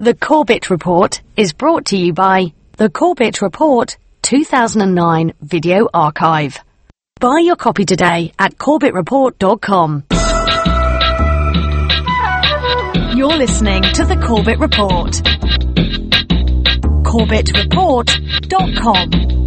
The Corbett Report is brought to you by The Corbett Report 2009 Video Archive. Buy your copy today at corbettreport.com. You're listening to The Corbett Report. corbettreport.com.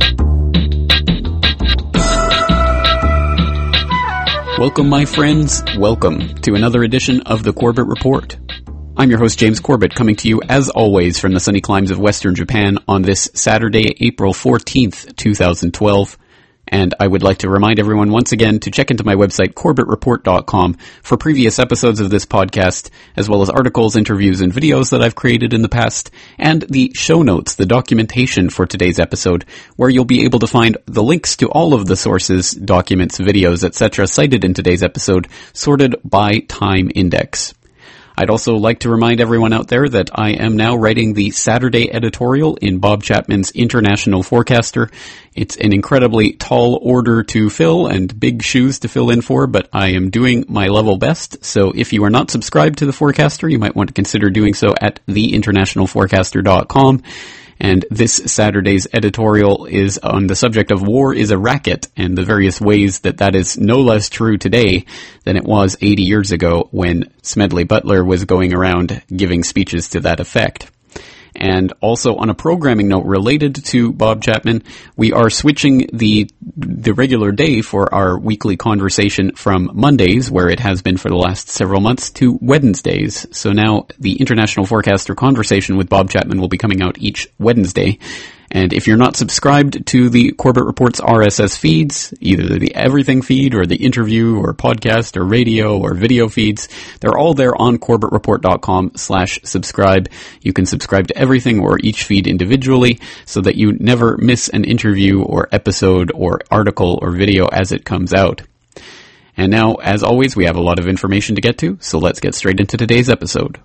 Welcome, my friends. Welcome to another edition of The Corbett Report. I'm your host, James Corbett, coming to you, as always, from the sunny climes of Western Japan on this Saturday, April 14th, 2012. And I would like to remind everyone once again to check into my website, corbettreport.com, for previous episodes of this podcast, as well as articles, interviews, and videos that I've created in the past, and the show notes, the documentation for today's episode, where you'll be able to find the links to all of the sources, documents, videos, etc. cited in today's episode, sorted by time index. I'd also like to remind everyone out there that I am now writing the Saturday editorial in Bob Chapman's International Forecaster. It's an incredibly tall order to fill and big shoes to fill in for, but I am doing my level best. So if you are not subscribed to the Forecaster, you might want to consider doing so at theinternationalforecaster.com. And this Saturday's editorial is on the subject of war is a racket and the various ways that that is no less true today than it was 80 years ago when Smedley Butler was going around giving speeches to that effect. And also on a programming note related to Bob Chapman, we are switching the regular day for our weekly conversation from Mondays, where it has been for the last several months, to Wednesdays. So now the International Forecaster Conversation with Bob Chapman will be coming out each Wednesday. And if you're not subscribed to the Corbett Report's RSS feeds, either the Everything feed or the interview or podcast or radio or video feeds, they're all there on corbettreport.com/subscribe. You can subscribe to everything or each feed individually so that you never miss an interview or episode or article or video as it comes out. And now, as always, we have a lot of information to get to, so let's get straight into today's episode.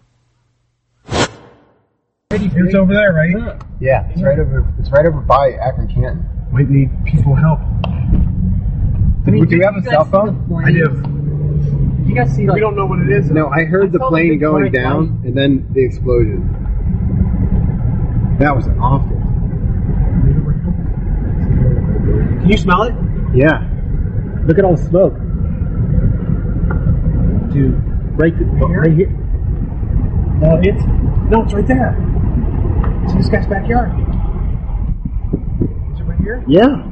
It's over there, right? Yeah, it's right over by Akron Canton. Might need people help. Do you have a cell phone? I do. You guys see, We don't know what it is. No, I heard the plane going down and then the explosion. That was awful. Can you smell it? Yeah. look at all the smoke. Dude, right here. No, it's right there. It's in this guy's backyard. Is it right here? Yeah.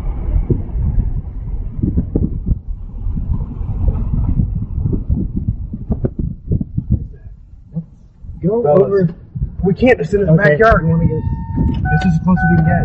Go over. We can't. It's in his backyard. This is supposed to be dead.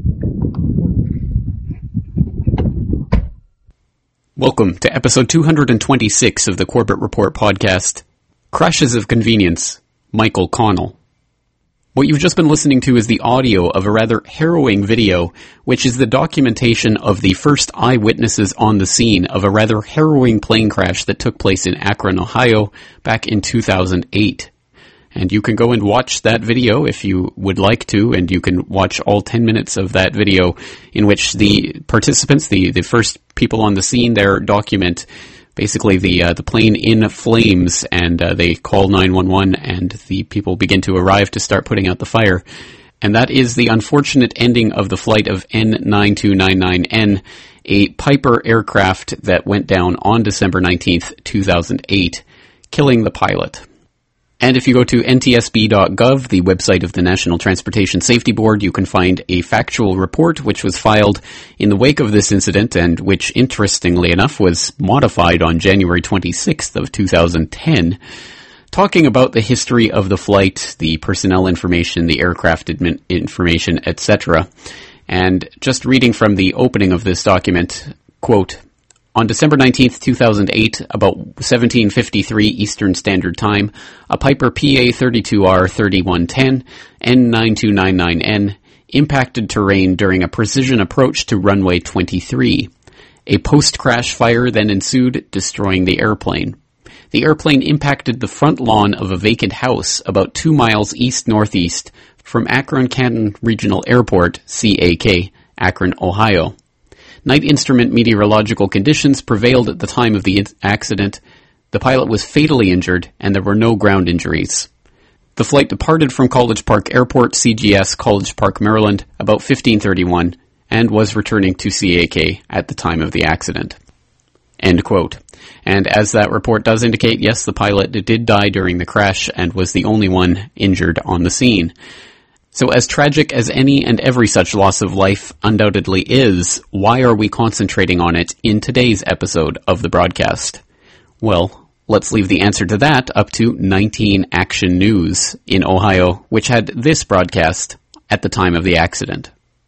Welcome to episode 226 of the Corbett Report podcast. Crashes of Convenience, Michael Connell. What you've just been listening to is the audio of a rather harrowing video, which is the documentation of the first eyewitnesses on the scene of a rather harrowing plane crash that took place in Akron, Ohio, back in 2008. And you can go and watch that video if you would like to, and you can watch all 10 minutes of that video in which the participants, the first people on the scene there, document basically the plane in flames, and they call 911, and the people begin to arrive to start putting out the fire. And that is the unfortunate ending of the flight of N9299N, a Piper aircraft that went down on December 19th, 2008, killing the pilot. And if you go to ntsb.gov, the website of the National Transportation Safety Board, you can find a factual report which was filed in the wake of this incident and which, interestingly enough, was modified on January 26th of 2010, talking about the history of the flight, the personnel information, the aircraft information, etc. And just reading from the opening of this document, quote, on December 19th, 2008, about 17:53 Eastern Standard Time, a Piper PA-32R-3110 N9299N impacted terrain during a precision approach to runway 23. A post-crash fire then ensued, destroying the airplane. The airplane impacted the front lawn of a vacant house about 2 miles east-northeast from Akron Canton Regional Airport, CAK, Akron, Ohio. Night instrument meteorological conditions prevailed at the time of the accident. The pilot was fatally injured, and there were no ground injuries. The flight departed from College Park Airport, CGS, College Park, Maryland, about 15:31, and was returning to CAK at the time of the accident. End quote. And as that report does indicate, yes, the pilot did die during the crash and was the only one injured on the scene. So as tragic as any and every such loss of life undoubtedly is, why are we concentrating on it in today's episode of the broadcast? Well, let's leave the answer to that up to 19 Action News in Ohio, which had this broadcast at the time of the accident.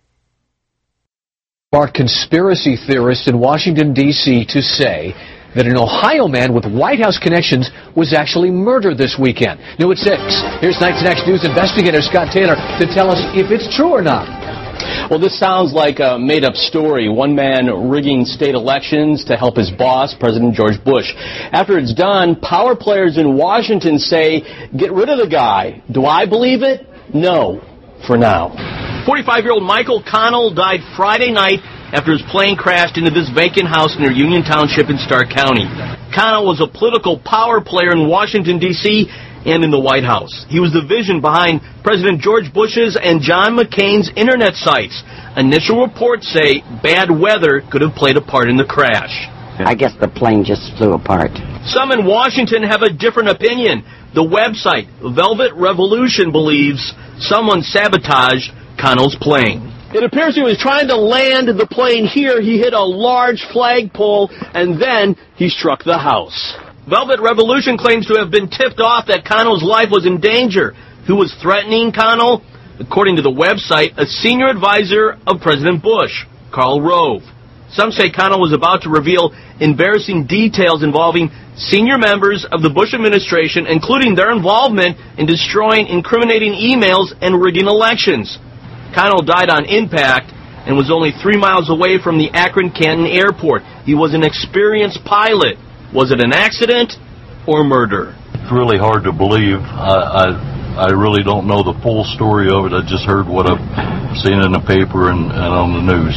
Are conspiracy theorists in Washington, D.C. to say that an Ohio man with White House connections was actually murdered this weekend. New at 6. Here's 19 Action News investigator Scott Taylor to tell us if it's true or not. Well, this sounds like a made-up story. One man rigging state elections to help his boss, President George Bush. After it's done, power players in Washington say, get rid of the guy. Do I believe it? No, for now. 45-year-old Michael Connell died Friday night after his plane crashed into this vacant house near Union Township in Stark County. Connell was a political power player in Washington, D.C., and in the White House. He was the vision behind President George Bush's and John McCain's internet sites. Initial reports say bad weather could have played a part in the crash. I guess the plane just flew apart. Some in Washington have a different opinion. The website Velvet Revolution believes someone sabotaged Connell's plane. It appears he was trying to land the plane here. He hit a large flagpole, and then he struck the house. Velvet Revolution claims to have been tipped off that Connell's life was in danger. Who was threatening Connell? According to the website, a senior advisor of President Bush, Karl Rove. Some say Connell was about to reveal embarrassing details involving senior members of the Bush administration, including their involvement in destroying incriminating emails and rigging elections. Connell died on impact and was only 3 miles away from the Akron-Canton airport. He was an experienced pilot. Was it an accident or murder? It's really hard to believe. I really don't know the full story of it. I just heard what I've seen in the paper and on the news.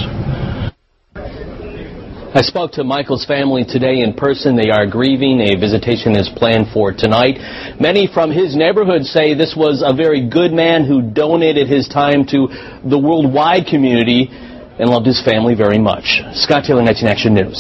I spoke to Michael's family today in person. They are grieving. A visitation is planned for tonight. Many from his neighborhood say this was a very good man who donated his time to the worldwide community and loved his family very much. Scott Taylor, 19 Action News.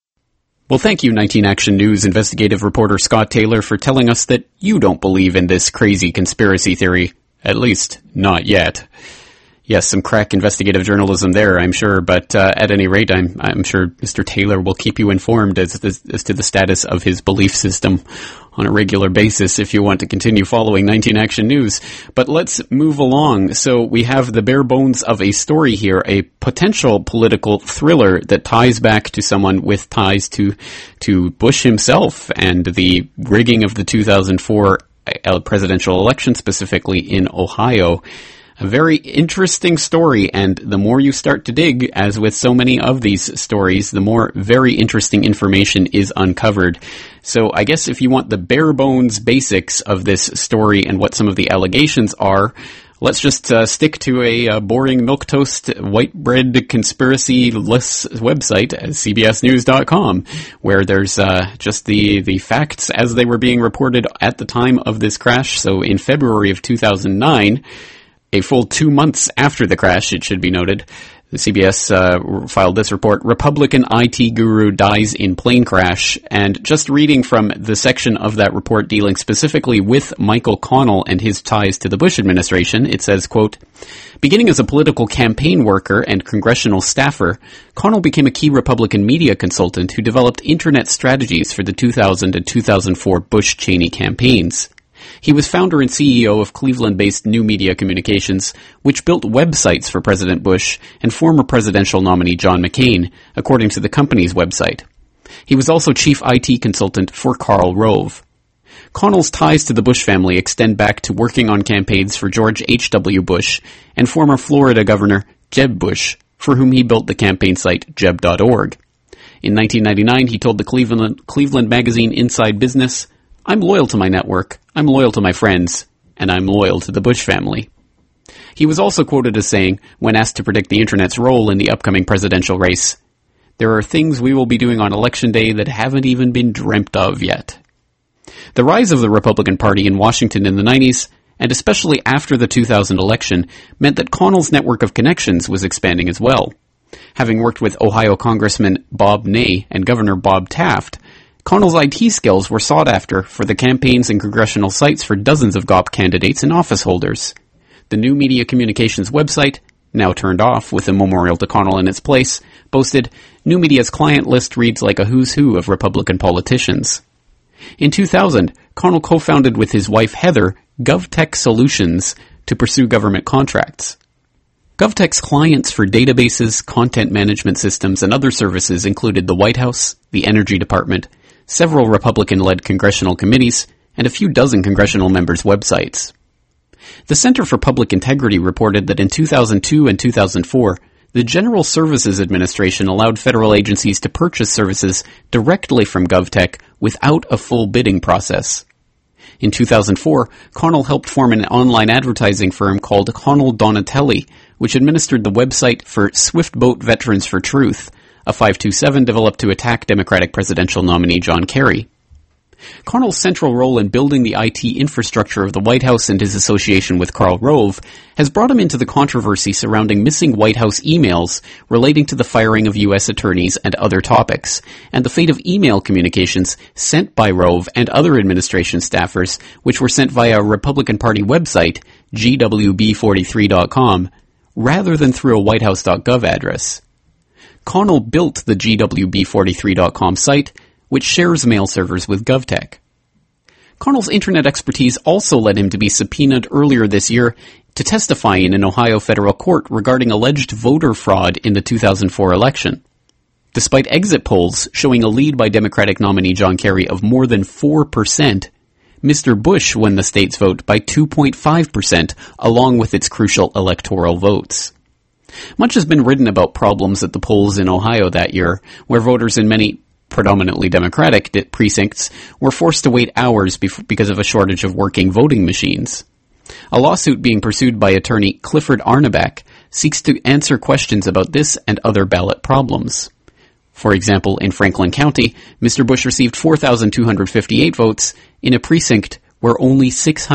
Well, thank you, 19 Action News investigative reporter Scott Taylor, for telling us that you don't believe in this crazy conspiracy theory. At least, not yet. Yes, some crack investigative journalism there, I'm sure, but at any rate, I'm sure Mr. Taylor will keep you informed as to the status of his belief system on a regular basis if you want to continue following 19 Action News. But let's move along. So we have the bare bones of a story here, a potential political thriller that ties back to someone with ties to Bush himself and the rigging of the 2004 presidential election, specifically in Ohio. A very interesting story, and the more you start to dig, as with so many of these stories, the more very interesting information is uncovered. So I guess if you want the bare bones basics of this story and what some of the allegations are, let's just stick to a boring milquetoast white bread conspiracy-less website, cbsnews.com, where there's just the facts as they were being reported at the time of this crash. So in February of 2009, a full 2 months after the crash, it should be noted, the CBS filed this report, Republican IT guru dies in plane crash. And just reading from the section of that report dealing specifically with Michael Connell and his ties to the Bush administration, it says, quote, beginning as a political campaign worker and congressional staffer, Connell became a key Republican media consultant who developed internet strategies for the 2000 and 2004 Bush-Cheney campaigns. He was founder and CEO of Cleveland-based New Media Communications, which built websites for President Bush and former presidential nominee John McCain, according to the company's website. He was also chief IT consultant for Karl Rove. Connell's ties to the Bush family extend back to working on campaigns for George H.W. Bush and former Florida Governor Jeb Bush, for whom he built the campaign site Jeb.org. In 1999, he told the Cleveland magazine Inside Business, I'm loyal to my network, I'm loyal to my friends, and I'm loyal to the Bush family. He was also quoted as saying, when asked to predict the Internet's role in the upcoming presidential race, there are things we will be doing on Election Day that haven't even been dreamt of yet. The rise of the Republican Party in Washington in the 90s and especially after the 2000 election, meant that Connell's network of connections was expanding as well. Having worked with Ohio Congressman Bob Ney and Governor Bob Taft, Connell's IT skills were sought after for the campaigns and congressional sites for dozens of GOP candidates and office holders. The New Media Communications website, now turned off with a memorial to Connell in its place, boasted, "New Media's client list reads like a who's who of Republican politicians." In 2000, Connell co-founded with his wife Heather GovTech Solutions to pursue government contracts. GovTech's clients for databases, content management systems, and other services included the White House, the Energy Department, several Republican-led congressional committees, and a few dozen congressional members' websites. The Center for Public Integrity reported that in 2002 and 2004, the General Services Administration allowed federal agencies to purchase services directly from GovTech without a full bidding process. In 2004, Connell helped form an online advertising firm called Connell Donatelli, which administered the website for Swift Boat Veterans for Truth, a 527 developed to attack Democratic presidential nominee John Kerry. Connell's central role in building the IT infrastructure of the White House and his association with Karl Rove has brought him into the controversy surrounding missing White House emails relating to the firing of U.S. attorneys and other topics, and the fate of email communications sent by Rove and other administration staffers, which were sent via a Republican Party website, gwb43.com, rather than through a whitehouse.gov address. Connell built the gwb43.com site, which shares mail servers with GovTech. Connell's internet expertise also led him to be subpoenaed earlier this year to testify in an Ohio federal court regarding alleged voter fraud in the 2004 election. Despite exit polls showing a lead by Democratic nominee John Kerry of more than 4%, Mr. Bush won the state's vote by 2.5%, along with its crucial electoral votes. Much has been written about problems at the polls in Ohio that year, where voters in many predominantly Democratic precincts were forced to wait hours because of a shortage of working voting machines. A lawsuit being pursued by attorney Clifford Arnebeck seeks to answer questions about this and other ballot problems. For example, in Franklin County, Mr. Bush received 4,258 votes in a precinct where only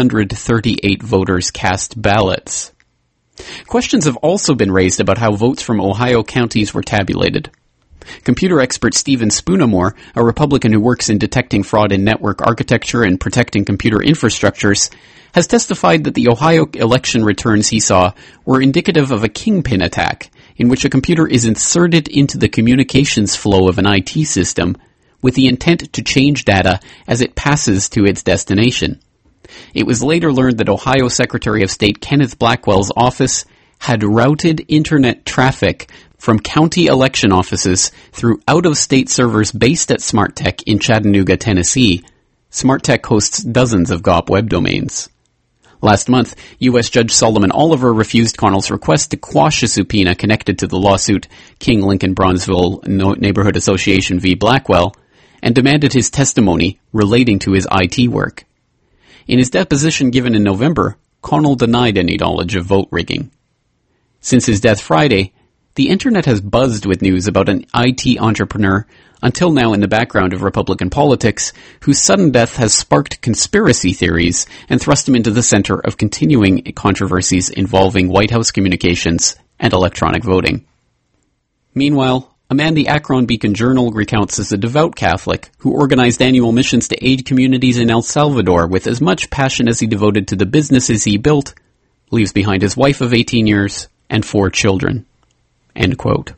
638 voters cast ballots. Questions have also been raised about how votes from Ohio counties were tabulated. Computer expert Stephen Spoonamore, a Republican who works in detecting fraud in network architecture and protecting computer infrastructures, has testified that the Ohio election returns he saw were indicative of a kingpin attack, in which a computer is inserted into the communications flow of an IT system with the intent to change data as it passes to its destination. It was later learned that Ohio Secretary of State Kenneth Blackwell's office had routed internet traffic from county election offices through out-of-state servers based at SmartTech in Chattanooga, Tennessee. SmartTech hosts dozens of GOP web domains. Last month, U.S. Judge Solomon Oliver refused Connell's request to quash a subpoena connected to the lawsuit King Lincoln Bronzeville Neighborhood Association v. Blackwell, and demanded his testimony relating to his IT work. In his deposition given in November, Connell denied any knowledge of vote rigging. Since his death Friday, the internet has buzzed with news about an IT entrepreneur, until now in the background of Republican politics, whose sudden death has sparked conspiracy theories and thrust him into the center of continuing controversies involving White House communications and electronic voting. Meanwhile, a man the Akron Beacon Journal recounts as a devout Catholic who organized annual missions to aid communities in El Salvador with as much passion as he devoted to the businesses he built, leaves behind his wife of 18 years and 4 children. End quote.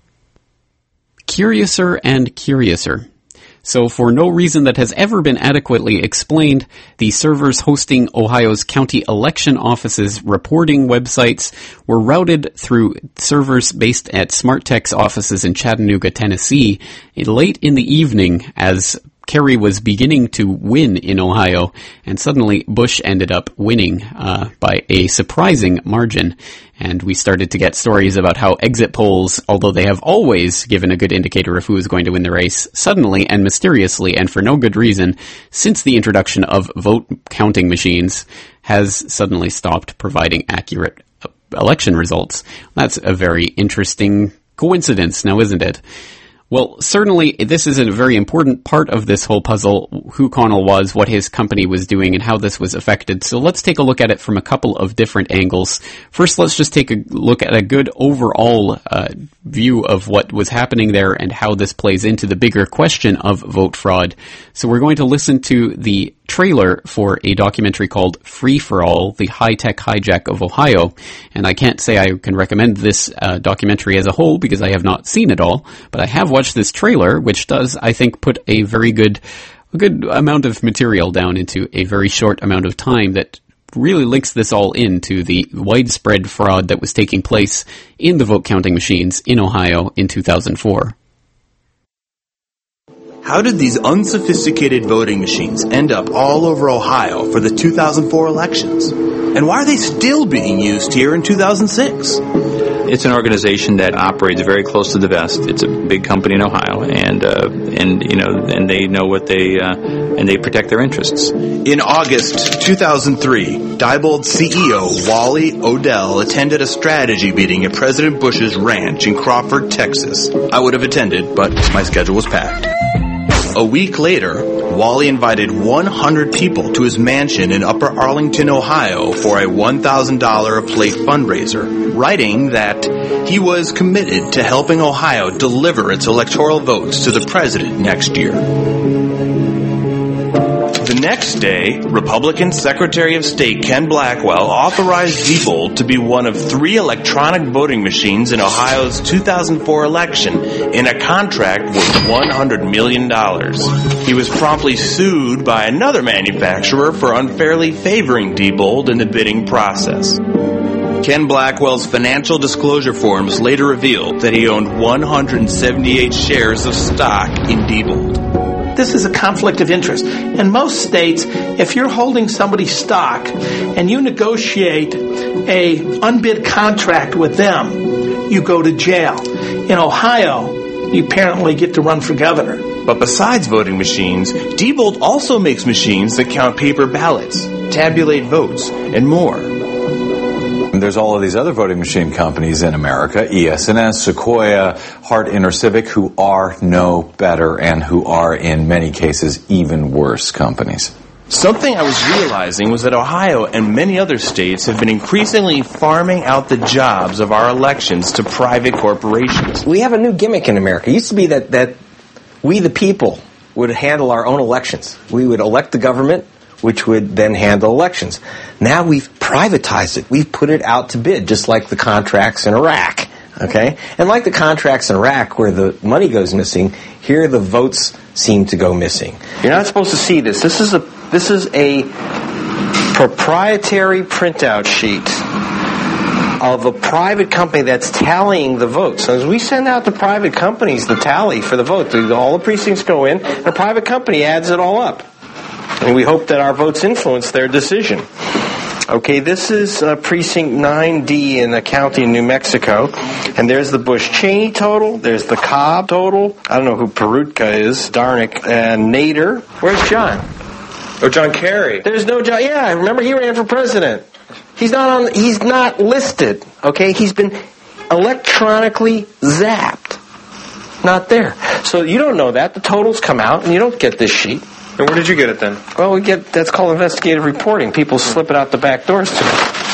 Curiouser and curiouser. So for no reason that has ever been adequately explained, the servers hosting Ohio's county election offices' reporting websites were routed through servers based at SmartTech's offices in Chattanooga, Tennessee, late in the evening as Kerry was beginning to win in Ohio, and suddenly Bush ended up winning by a surprising margin. And we started to get stories about how exit polls, although they have always given a good indicator of who is going to win the race, suddenly and mysteriously and for no good reason, since the introduction of vote counting machines, has suddenly stopped providing accurate election results. That's a very interesting coincidence now, isn't it? Well, certainly this is a very important part of this whole puzzle, who Connell was, what his company was doing, and how this was affected. So let's take a look at it from a couple of different angles. First, let's just take a look at a good overall view of what was happening there and how this plays into the bigger question of vote fraud. So we're going to listen to the trailer for a documentary called Free for All, the high-tech hijack of Ohio. And I can't say I can recommend this documentary as a whole because I have not seen it all, but I have watched this trailer, which does, I think, put a good amount of material down into a very short amount of time that really links this all into the widespread fraud that was taking place in the vote counting machines in Ohio in 2004. How did these unsophisticated voting machines end up all over Ohio for the 2004 elections? And why are they still being used here in 2006? It's an organization that operates very close to the vest. It's a big company in Ohio, and they know what and they protect their interests. In August 2003, Diebold CEO Wally Odell attended a strategy meeting at President Bush's ranch in Crawford, Texas. I would have attended, but my schedule was packed. A week later, Wally invited 100 people to his mansion in Upper Arlington, Ohio for a $1,000 a plate fundraiser, writing that he was committed to helping Ohio deliver its electoral votes to the president next year. The next day, Republican Secretary of State Ken Blackwell authorized Diebold to be one of 3 electronic voting machines in Ohio's 2004 election in a contract worth $100 million. He was promptly sued by another manufacturer for unfairly favoring Diebold in the bidding process. Ken Blackwell's financial disclosure forms later revealed that he owned 178 shares of stock in Diebold. This is a conflict of interest. In most states, if you're holding somebody's stock and you negotiate a unbid contract with them, you go to jail. In Ohio, you apparently get to run for governor. But besides voting machines, Diebold also makes machines that count paper ballots, tabulate votes, and more. There's all of these other voting machine companies in America, ES&S, Sequoia, Hart InterCivic, who are no better and who are, in many cases, even worse companies. Something I was realizing was that Ohio and many other states have been increasingly farming out the jobs of our elections to private corporations. We have a new gimmick in America. It used to be that we, the people, would handle our own elections. We would elect the government, which would then handle elections. Now we've privatized it. We've put it out to bid, just like the contracts in Iraq. Okay? And like the contracts in Iraq where the money goes missing, here the votes seem to go missing. You're not supposed to see this. This is a proprietary printout sheet of a private company that's tallying the votes. So as we send out to private companies the tally for the vote, all the precincts go in, and a private company adds it all up. And we hope that our votes influence their decision. Okay, this is Precinct 9D in the county in New Mexico. And there's the Bush-Cheney total. There's the Cobb total. I don't know who Perutka is. Darnick. And Nader. Where's John? Or John Kerry. There's no John. Yeah, I remember he ran for president. He's not listed. Okay, he's been electronically zapped. Not there. So you don't know that. The totals come out and you don't get this sheet. And where did you get it then? Well, that's called investigative reporting. People slip it out the back doors to me.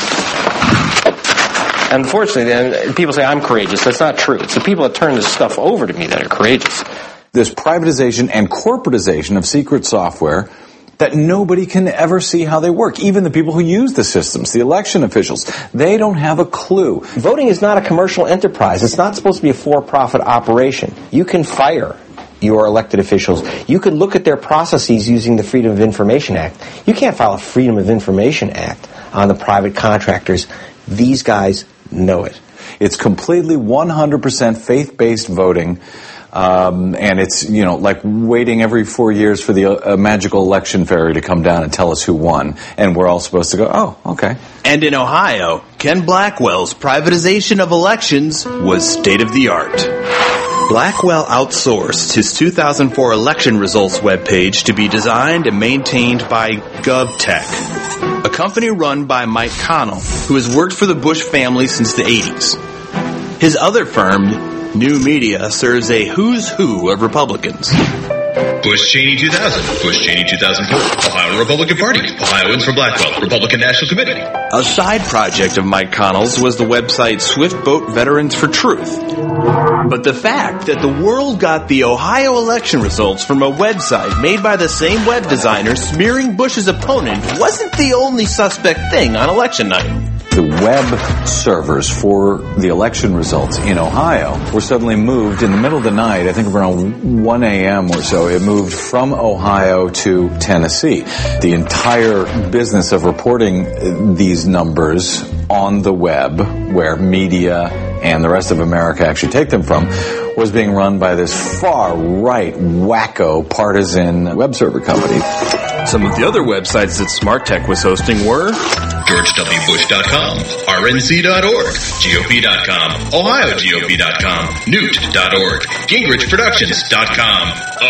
Unfortunately, people say I'm courageous. That's not true. It's the people that turn this stuff over to me that are courageous. This privatization and corporatization of secret software that nobody can ever see how they work. Even the people who use the systems, the election officials, they don't have a clue. Voting is not a commercial enterprise. It's not supposed to be a for-profit operation. You can fire your elected officials. You could look at their processes using the Freedom of Information Act. You can't file a Freedom of Information Act on the private contractors. These guys know it. It's completely 100% faith-based voting, and it's, like waiting every 4 years for the magical election fairy to come down and tell us who won, and we're all supposed to go, oh, okay. And in Ohio, Ken Blackwell's privatization of elections was state-of-the-art. Blackwell outsourced his 2004 election results webpage to be designed and maintained by GovTech, a company run by Mike Connell, who has worked for the Bush family since the 80s. His other firm, New media serves a who's who of Republicans. Bush Cheney 2000, Bush Cheney 2004, Ohio Republican Party, Ohioans for Blackwell, Republican National Committee. A side project of Mike Connell's was the website Swift Boat Veterans for Truth. But the fact that the world got the Ohio election results from a website made by the same web designer smearing Bush's opponent wasn't the only suspect thing on election night. The web servers for the election results in Ohio were suddenly moved in the middle of the night, I think around 1 a.m. or so. It moved from Ohio to Tennessee. The entire business of reporting these numbers on the web, where media and the rest of America actually take them from, was being run by this far-right, wacko, partisan web server company. Some of the other websites that Smart Tech was hosting were GeorgeWBush.com, RNC.org, GOP.com, OhioGOP.com, Newt.org, GingrichProductions.com,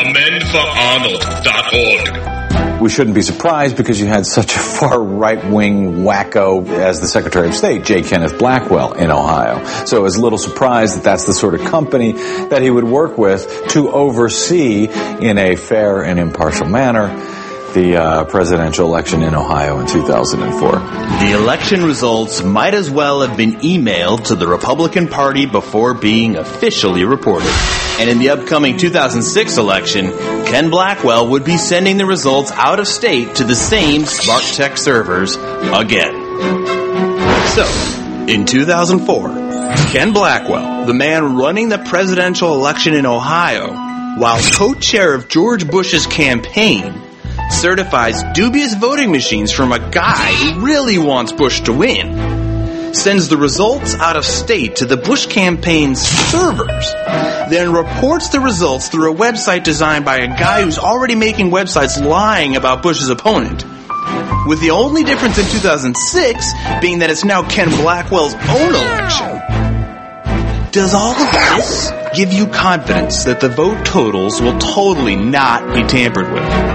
AmendForArnold.org. We shouldn't be surprised because you had such a far right-wing wacko as the Secretary of State, J. Kenneth Blackwell, in Ohio. So it was a little surprised that that's the sort of company that he would work with to oversee in a fair and impartial manner the presidential election in Ohio in 2004. The election results might as well have been emailed to the Republican Party before being officially reported. And in the upcoming 2006 election, Ken Blackwell would be sending the results out of state to the same Smart Tech servers again. So, in 2004, Ken Blackwell, the man running the presidential election in Ohio, while co-chair of George Bush's campaign, certifies dubious voting machines from a guy who really wants Bush to win, sends the results out of state to the Bush campaign's servers, then reports the results through a website designed by a guy who's already making websites lying about Bush's opponent, with the only difference in 2006 being that it's now Ken Blackwell's own election. Does all of this give you confidence that the vote totals will totally not be tampered with?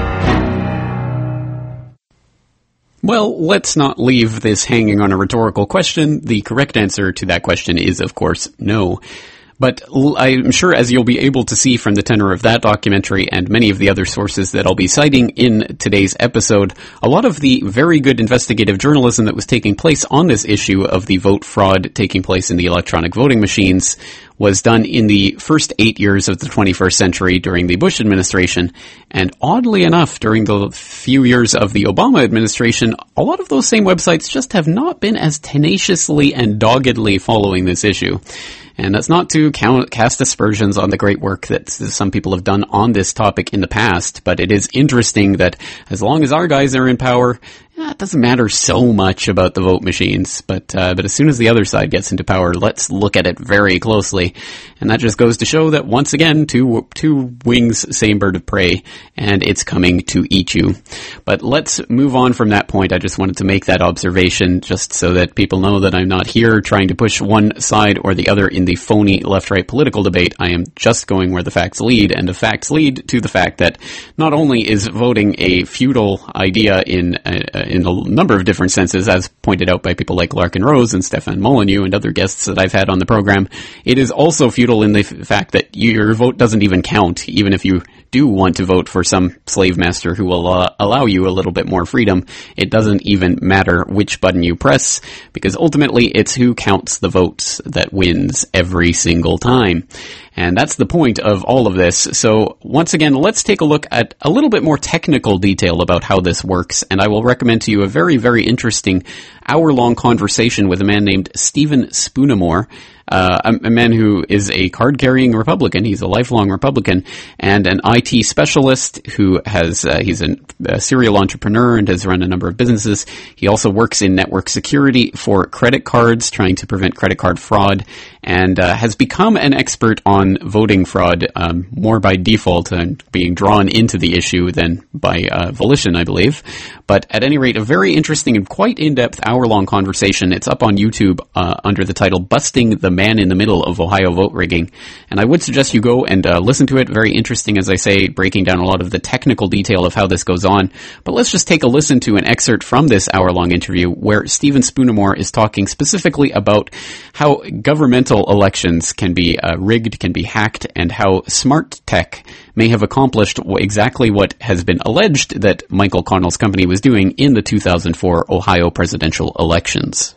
Well, let's not leave this hanging on a rhetorical question. The correct answer to that question is, of course, no. But I'm sure, as you'll be able to see from the tenor of that documentary and many of the other sources that I'll be citing in today's episode, a lot of the very good investigative journalism that was taking place on this issue of the vote fraud taking place in the electronic voting machines was done in the first 8 years of the 21st century during the Bush administration. And oddly enough, during the few years of the Obama administration, a lot of those same websites just have not been as tenaciously and doggedly following this issue. And that's not to cast aspersions on the great work that some people have done on this topic in the past, but it is interesting that as long as our guys are in power, it doesn't matter so much about the vote machines, but as soon as the other side gets into power, let's look at it very closely. And that just goes to show that, once again, two wings, same bird of prey, and it's coming to eat you. But let's move on from that point. I just wanted to make that observation just so that people know that I'm not here trying to push one side or the other in the phony left-right political debate. I am just going where the facts lead, and the facts lead to the fact that not only is voting a futile idea in a number of different senses, as pointed out by people like Larkin Rose and Stefan Molyneux and other guests that I've had on the program, it is also futile in the fact that your vote doesn't even count, even if you do want to vote for some slave master who will allow you a little bit more freedom. It doesn't even matter which button you press, because ultimately it's who counts the votes that wins every single time. And that's the point of all of this. So once again, let's take a look at a little bit more technical detail about how this works. And I will recommend to you a very, very interesting hour-long conversation with a man named Stephen Spoonamore, a man who is a card-carrying Republican. He's a lifelong Republican and an IT specialist who has, he's a serial entrepreneur and has run a number of businesses. He also works in network security for credit cards, trying to prevent credit card fraud, and has become an expert on voting fraud, more by default and being drawn into the issue than by volition, I believe. But at any rate, a very interesting and quite in-depth hour-long conversation. It's up on YouTube under the title Busting the Man in the Middle of Ohio Vote Rigging. And I would suggest you go and listen to it. Very interesting, as I say, breaking down a lot of the technical detail of how this goes on. But let's just take a listen to an excerpt from this hour-long interview where Stephen Spoonamore is talking specifically about how governmental elections can be rigged, can be hacked, and how smart tech may have accomplished exactly what has been alleged that Michael Connell's company was doing in the 2004 Ohio presidential elections.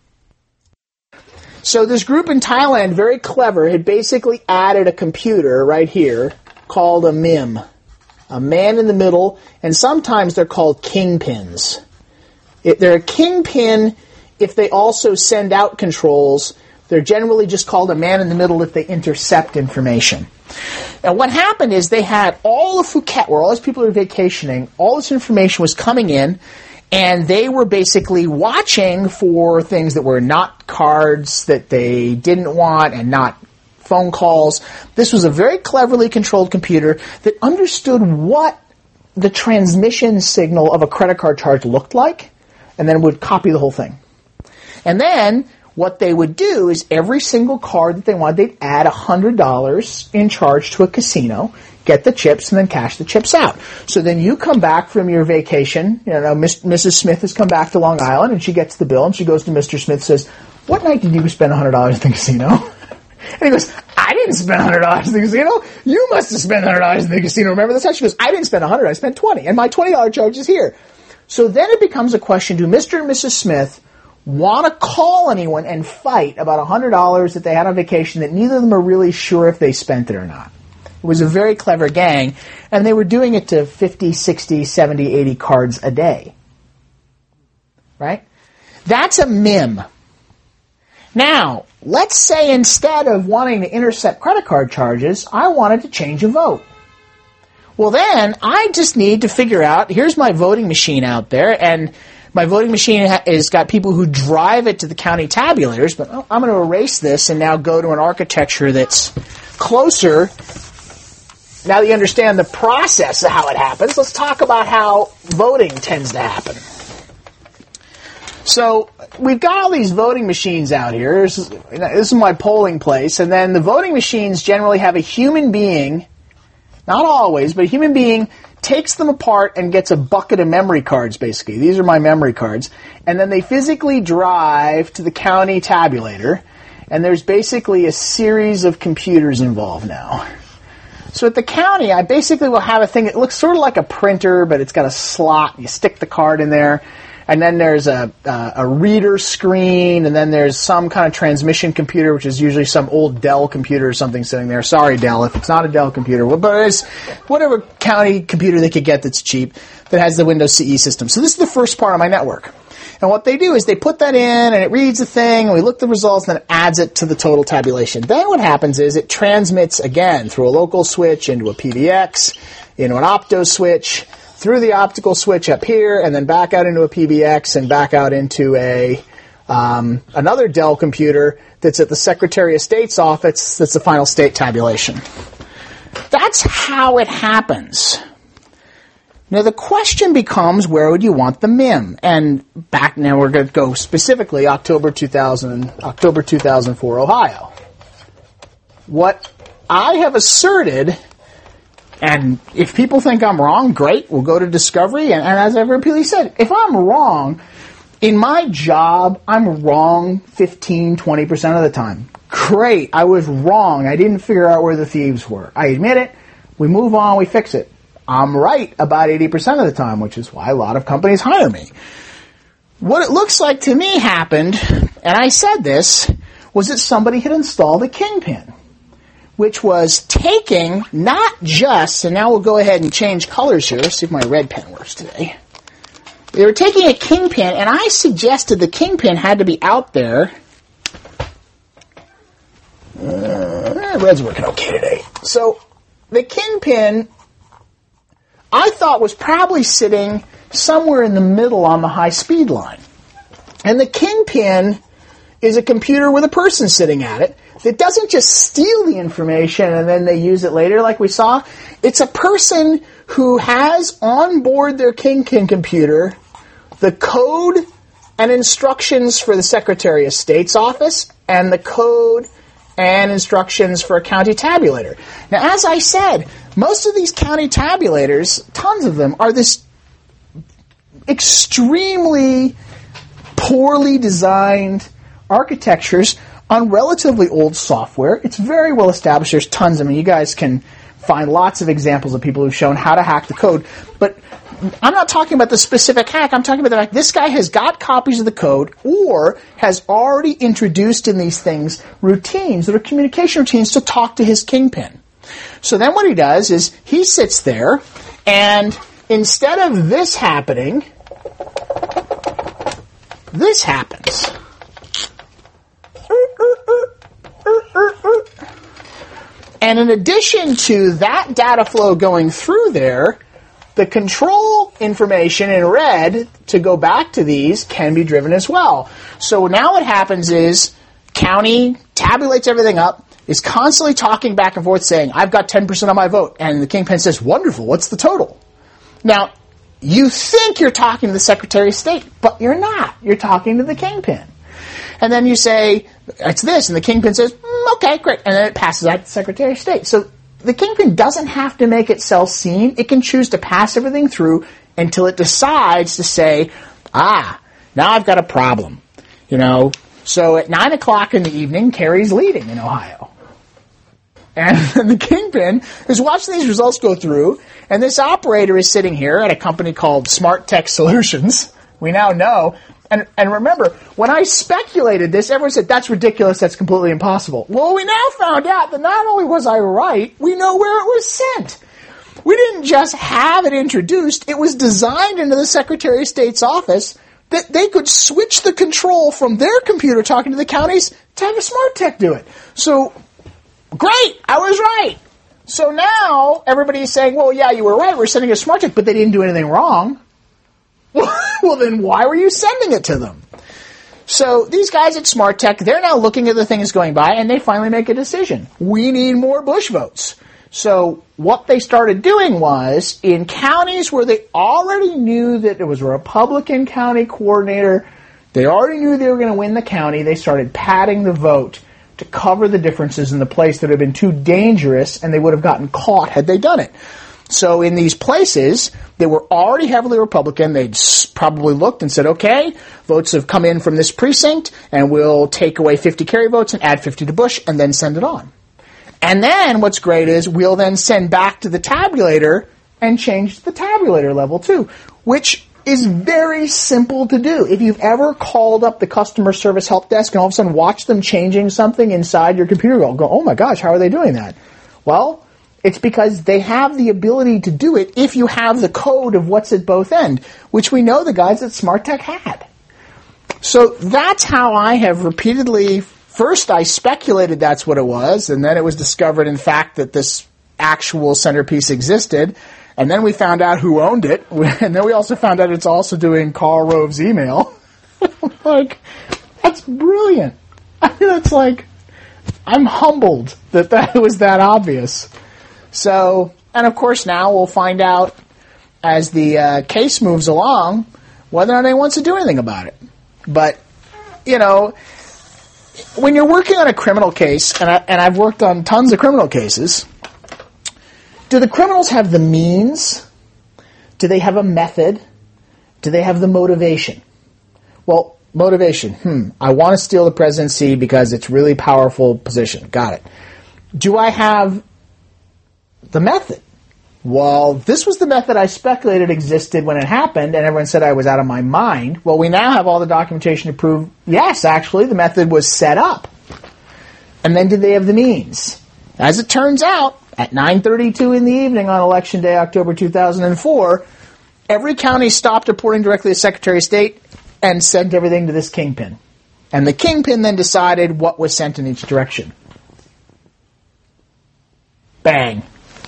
So this group in Thailand, very clever, had basically added a computer right here called a MIM, a man in the middle, and sometimes they're called kingpins. They're a kingpin if they also send out controls. They're generally just called a man in the middle if they intercept information. And what happened is they had all of Phuket, where all these people are vacationing, all this information was coming in, and they were basically watching for things that were not cards that they didn't want and not phone calls. This was a very cleverly controlled computer that understood what the transmission signal of a credit card charge looked like, and then would copy the whole thing. And then what they would do is every single card that they wanted, they'd add $100 in charge to a casino, get the chips, and then cash the chips out. So then you come back from your vacation, Mrs. Smith has come back to Long Island, and she gets the bill, and she goes to Mr. Smith and says, "What night did you spend $100 at the casino?" And he goes, "I didn't spend $100 at the casino. You must have spent $100 at the casino. Remember this?" She goes, "I didn't spend $100, I spent $20, and my $20 charge is here." So then it becomes a question, do Mr. and Mrs. Smith want to call anyone and fight about $100 that they had on vacation that neither of them are really sure if they spent it or not? It was a very clever gang, and they were doing it to 50, 60, 70, 80 cards a day. Right? That's a MIM. Now, let's say instead of wanting to intercept credit card charges, I wanted to change a vote. Well, then I just need to figure out, here's my voting machine out there, and my voting machine has got people who drive it to the county tabulators, but I'm going to erase this and now go to an architecture that's closer. Now that you understand the process of how it happens, let's talk about how voting tends to happen. So we've got all these voting machines out here. This is my polling place, and then the voting machines generally have a human being, not always, but a human being takes them apart and gets a bucket of memory cards, basically. These are my memory cards. And then they physically drive to the county tabulator, and there's basically a series of computers involved now. So at the county, I basically will have a thing that looks sort of like a printer, but it's got a slot. You stick the card in there. And then there's a reader screen, and then there's some kind of transmission computer, which is usually some old Dell computer or something sitting there. Sorry, Dell, if it's not a Dell computer. But it's whatever county computer they could get that's cheap that has the Windows CE system. So this is the first part of my network. And what they do is they put that in, and it reads the thing, and we look at the results, and then it adds it to the total tabulation. Then what happens is it transmits again through a local switch into a PBX, into an opto switch, through the optical switch up here, and then back out into a PBX and back out into a another Dell computer that's at the Secretary of State's office. That's the final state tabulation. That's how it happens. Now the question becomes, where would you want the MIM? And back now we're going to go specifically October 2004 Ohio. What I have asserted, and if people think I'm wrong, great, we'll go to discovery. And as I've repeatedly said, if I'm wrong, in my job, I'm wrong 15, 20% of the time. Great, I was wrong. I didn't figure out where the thieves were. I admit it. We move on, we fix it. I'm right about 80% of the time, which is why a lot of companies hire me. What it looks like to me happened, and I said this, was that somebody had installed a kingpin, which was taking not just, and now we'll go ahead and change colors here. Let's see if my red pen works today. They were taking a kingpin, and I suggested the kingpin had to be out there. Red's working okay today. So the kingpin, I thought, was probably sitting somewhere in the middle on the high-speed line. And the kingpin is a computer with a person sitting at it that doesn't just steal the information and then they use it later like we saw. It's a person who has on board their kingpin computer the code and instructions for the Secretary of State's office and the code and instructions for a county tabulator. Now, as I said, most of these county tabulators, tons of them, are this extremely poorly designed architectures on relatively old software. It's very well established. There's tons. I mean, you guys can find lots of examples of people who've shown how to hack the code. But I'm not talking about the specific hack. I'm talking about the fact this guy has got copies of the code or has already introduced in these things routines that are communication routines to talk to his kingpin. So then what he does is he sits there, and instead of this happening, this happens. And in addition to that data flow going through there, the control information in red to go back to these can be driven as well. So now what happens is county tabulates everything up, is constantly talking back and forth saying, I've got 10% of my vote. And the kingpin says, wonderful, what's the total? Now, you think you're talking to the Secretary of State, but you're not. You're talking to the kingpin. And then you say, it's this, and the kingpin says, okay, great. And then it passes out to the Secretary of State. So the kingpin doesn't have to make itself seen. It can choose to pass everything through until it decides to say, now I've got a problem. So at 9 o'clock in the evening, Kerry's leading in Ohio. And the kingpin is watching these results go through, and this operator is sitting here at a company called Smart Tech Solutions. We now know. And remember, when I speculated this, everyone said, that's ridiculous, that's completely impossible. Well, we now found out that not only was I right, we know where it was sent. We didn't just have it introduced, it was designed into the Secretary of State's office that they could switch the control from their computer talking to the counties to have a Smart Tech do it. So, great, I was right. So now everybody's saying, well, yeah, you were right, we're sending a Smart Tech, but they didn't do anything wrong. Well, then why were you sending it to them? So these guys at Smart Tech, they're now looking at the things going by, and they finally make a decision. We need more Bush votes. So what they started doing was, in counties where they already knew that there was a Republican county coordinator, they already knew they were going to win the county, they started padding the vote to cover the differences in the place that had been too dangerous, and they would have gotten caught had they done it. So in these places, they were already heavily Republican. They'd probably looked and said, okay, votes have come in from this precinct, and we'll take away 50 Kerry votes and add 50 to Bush, and then send it on. And then what's great is we'll then send back to the tabulator and change the tabulator level too, which is very simple to do. If you've ever called up the customer service help desk and all of a sudden watched them changing something inside your computer, you'll go, oh my gosh, how are they doing that? Well, it's because they have the ability to do it if you have the code of what's at both ends, which we know the guys at Smart Tech had. So that's how I have repeatedly, first I speculated that's what it was, and then it was discovered in fact that this actual centerpiece existed, and then we found out who owned it, and then we also found out it's also doing Karl Rove's email. Like, that's brilliant. I mean, it's like, I'm humbled that that was that obvious. So, and of course now we'll find out as the case moves along whether or not anyone wants to do anything about it. But, when you're working on a criminal case, and I've worked on tons of criminal cases, do the criminals have the means? Do they have a method? Do they have the motivation? Well, motivation, I want to steal the presidency because it's a really powerful position. Got it. Do I have the method? Well, this was the method I speculated existed when it happened, and everyone said I was out of my mind. Well, we now have all the documentation to prove, yes, actually, the method was set up. And then did they have the means? As it turns out, at 9:32 in the evening on Election Day, October 2004, every county stopped reporting directly to the Secretary of State and sent everything to this kingpin. And the kingpin then decided what was sent in each direction. Bang.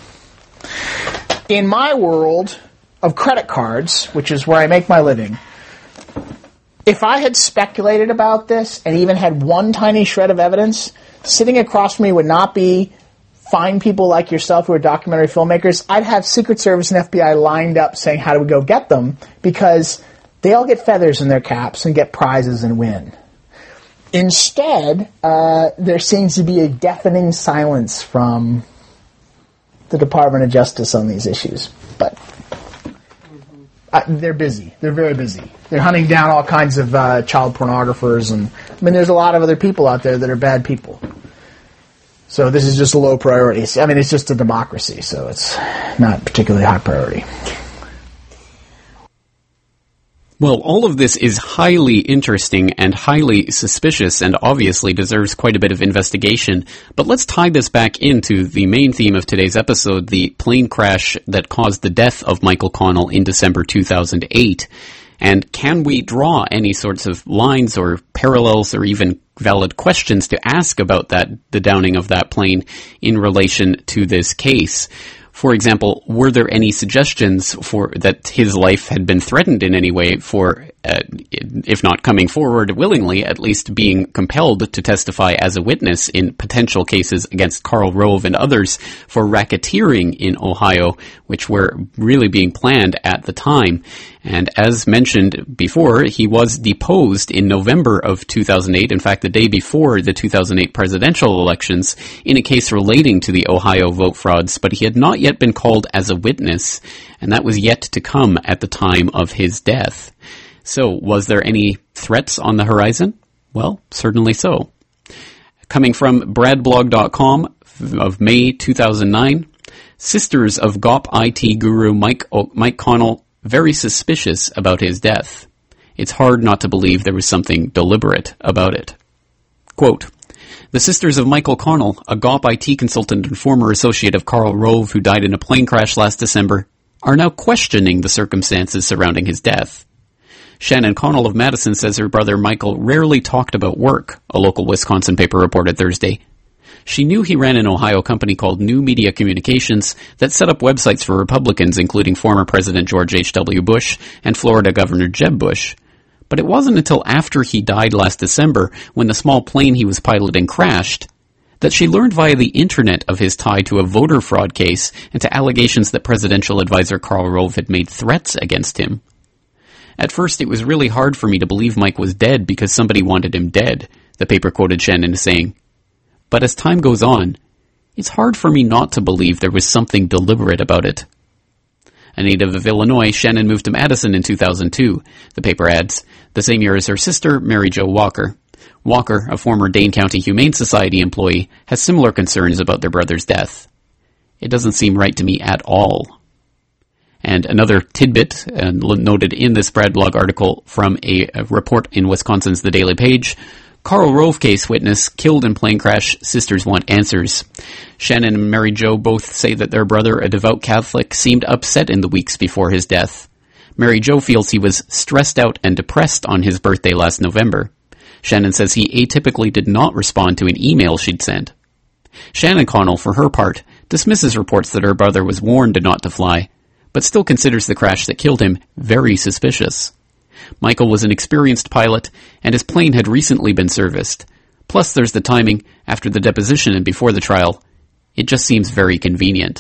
In my world of credit cards, which is where I make my living, if I had speculated about this and even had one tiny shred of evidence, sitting across from me would not be fine people like yourself who are documentary filmmakers. I'd have Secret Service and FBI lined up saying, how do we go get them? Because they all get feathers in their caps and get prizes and win. Instead, there seems to be a deafening silence from the Department of Justice on these issues. But they're busy. They're very busy. They're hunting down all kinds of child pornographers, and there's a lot of other people out there that are bad people. So this is just a low priority. It's just a democracy, so it's not particularly high priority. Well, all of this is highly interesting and highly suspicious and obviously deserves quite a bit of investigation. But let's tie this back into the main theme of today's episode, the plane crash that caused the death of Michael Connell in December 2008. And can we draw any sorts of lines or parallels or even valid questions to ask about the downing of that plane in relation to this case? For example, were there any suggestions that his life had been threatened in any way for, if not coming forward willingly, at least being compelled to testify as a witness in potential cases against Karl Rove and others for racketeering in Ohio, which were really being planned at the time? And as mentioned before, he was deposed in November of 2008, in fact the day before the 2008 presidential elections, in a case relating to the Ohio vote frauds, but he had not yet been called as a witness, and that was yet to come at the time of his death. So, was there any threats on the horizon? Well, certainly so. Coming from bradblog.com of May 2009, sisters of GOP IT guru Mike Connell very suspicious about his death. It's hard not to believe there was something deliberate about it. Quote, the sisters of Michael Connell, a GOP IT consultant and former associate of Karl Rove who died in a plane crash last December, are now questioning the circumstances surrounding his death. Shannon Connell of Madison says her brother Michael rarely talked about work, a local Wisconsin paper reported Thursday. She knew he ran an Ohio company called New Media Communications that set up websites for Republicans, including former President George H.W. Bush and Florida Governor Jeb Bush. But it wasn't until after he died last December, when the small plane he was piloting crashed, that she learned via the internet of his tie to a voter fraud case and to allegations that presidential advisor Karl Rove had made threats against him. At first, it was really hard for me to believe Mike was dead because somebody wanted him dead, the paper quoted Shannon as saying. But as time goes on, it's hard for me not to believe there was something deliberate about it. A native of Illinois, Shannon moved to Madison in 2002, the paper adds, the same year as her sister, Mary Jo Walker. Walker, a former Dane County Humane Society employee, has similar concerns about their brother's death. It doesn't seem right to me at all. And another tidbit noted in this Brad blog article from a report in Wisconsin's The Daily Page, Karl Rove case witness killed in plane crash, sisters want answers. Shannon and Mary Jo both say that their brother, a devout Catholic, seemed upset in the weeks before his death. Mary Jo feels he was stressed out and depressed on his birthday last November. Shannon says he atypically did not respond to an email she'd sent. Shannon Connell, for her part, dismisses reports that her brother was warned not to fly, but still considers the crash that killed him very suspicious. Michael was an experienced pilot, and his plane had recently been serviced. Plus there's the timing, after the deposition and before the trial. It just seems very convenient.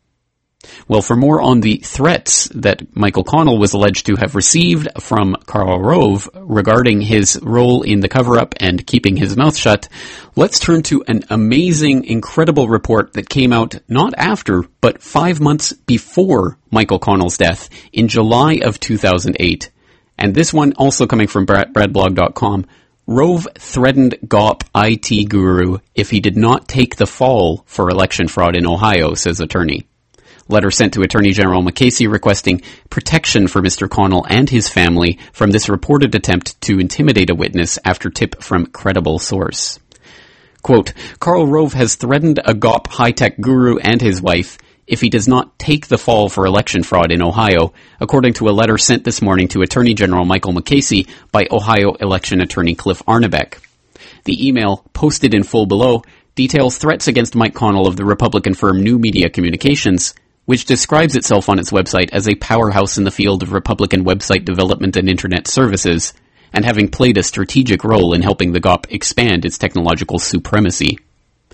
Well, for more on the threats that Michael Connell was alleged to have received from Karl Rove regarding his role in the cover-up and keeping his mouth shut, let's turn to an amazing, incredible report that came out not after, but 5 months before Michael Connell's death in July of 2008. And this one also coming from bradblog.com. Rove threatened GOP IT guru if he did not take the fall for election fraud in Ohio, says attorney. Letter sent to Attorney General McCasey requesting protection for Mr. Connell and his family from this reported attempt to intimidate a witness after tip from credible source. Quote, Karl Rove has threatened a GOP high-tech guru and his wife if he does not take the fall for election fraud in Ohio, according to a letter sent this morning to Attorney General Michael McCasey by Ohio election attorney Cliff Arnebeck. The email, posted in full below, details threats against Mike Connell of the Republican firm New Media Communications, which describes itself on its website as a powerhouse in the field of Republican website development and internet services, and having played a strategic role in helping the GOP expand its technological supremacy.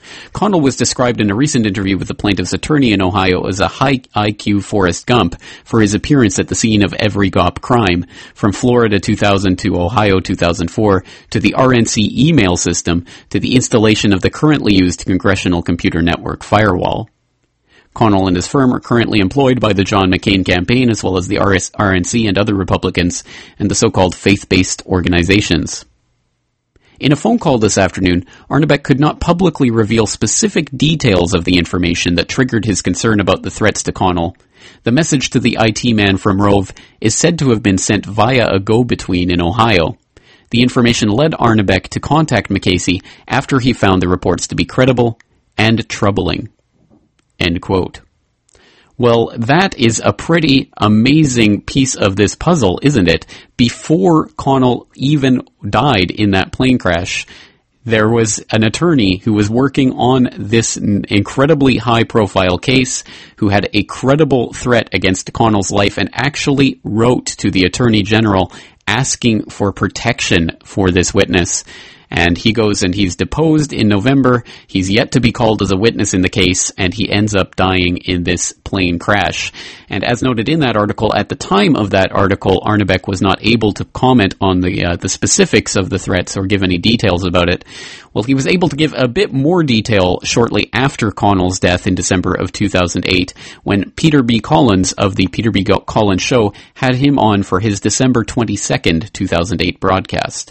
Connell was described in a recent interview with the plaintiff's attorney in Ohio as a high IQ Forrest Gump for his appearance at the scene of every GOP crime, from Florida 2000 to Ohio 2004, to the RNC email system, to the installation of the currently used Congressional Computer Network firewall. Connell and his firm are currently employed by the John McCain campaign, as well as the RNC and other Republicans, and the so-called faith-based organizations. In a phone call this afternoon, Arnebeck could not publicly reveal specific details of the information that triggered his concern about the threats to Connell. The message to the IT man from Rove is said to have been sent via a go-between in Ohio. The information led Arnebeck to contact McCasey after he found the reports to be credible and troubling. End quote. Well, that is a pretty amazing piece of this puzzle, isn't it? Before Connell even died in that plane crash, there was an attorney who was working on this incredibly high-profile case, who had a credible threat against Connell's life, and actually wrote to the Attorney General asking for protection for this witness. And he goes and he's deposed in November. He's yet to be called as a witness in the case, and he ends up dying in this plane crash. And as noted in that article, at the time of that article, Arnebeck was not able to comment on the specifics of the threats or give any details about it. Well, he was able to give a bit more detail shortly after Connell's death in December of 2008, when Peter B. Collins of the Peter B. Collins Show had him on for his December 22nd, 2008 broadcast.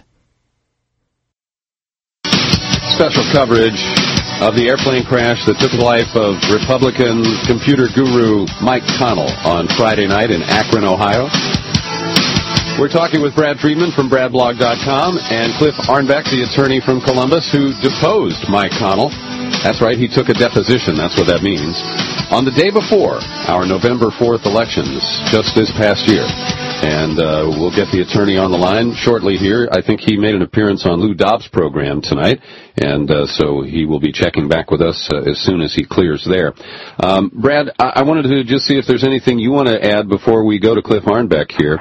Special coverage of the airplane crash that took the life of Republican computer guru Mike Connell on Friday night in Akron, Ohio. We're talking with Brad Friedman from BradBlog.com and Cliff Arnebeck, the attorney from Columbus, who deposed Mike Connell. That's right, he took a deposition, that's what that means, on the day before our November 4th elections, just this past year. And we'll get the attorney on the line shortly here. I think he made an appearance on Lou Dobbs' program tonight, and so he will be checking back with us as soon as he clears there. Brad, I wanted to just see if there's anything you want to add before we go to Cliff Arnebeck here.